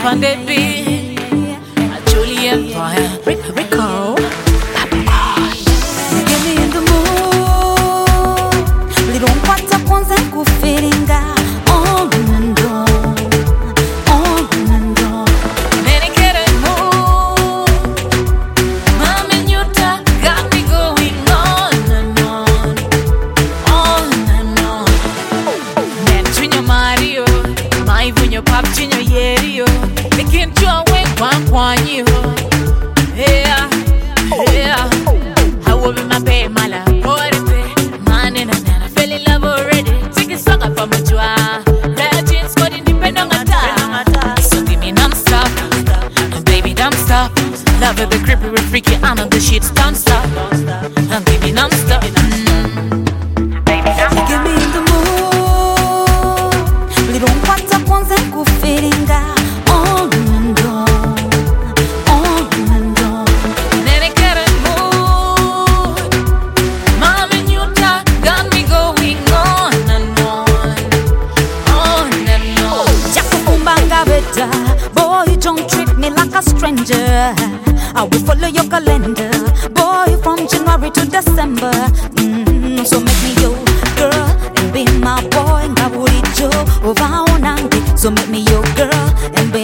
Sunday B, Julie Empire, Rico. Get me in the mood. Little pata kwanza kufiringa. On and on, on and on. Many get a mood. Mama Nyuta got me going on and on, on and on. Man, Junior Mario, my Junior Pop, Junior Yerio. They can't do away one you. Yeah, yeah. I will be my baby, my love. Man, and I fell in love already. Take a song up from my joie. Legends, but independent on that. So give me non-stop. And baby, don't stop. Love it, the creepy, we're freaky. I know the shit's don't stop. And baby, non-stop. Baby, don't Get me in the mood. Little pata kwanza kufiringa. On and on, on and on. Then I get a mood. Mama Nyuta got me going on and on, on and on. Jakukumbanga beta, boy, you don't treat me like a stranger. I will follow your calendar, boy, from January to December. So make me your girl and be my boy. Ngaburijo, uvaonange. So make me your girl and be